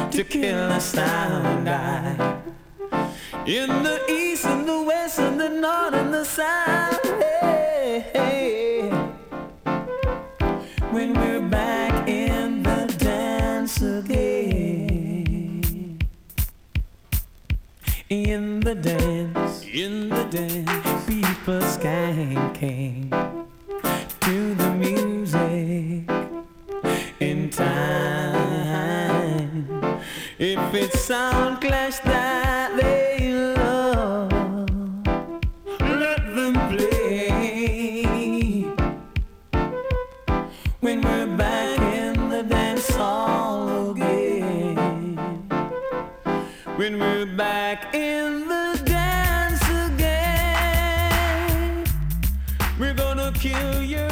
to kill a sound eye. In the east and the west and the north and the south, hey, hey. When we're back in the dance again, in the dance, people skanking to the music in time. If it's sound clash that they love, let them play. When we're back in the dance hall again, when we're back in the dance again, we're gonna kill you.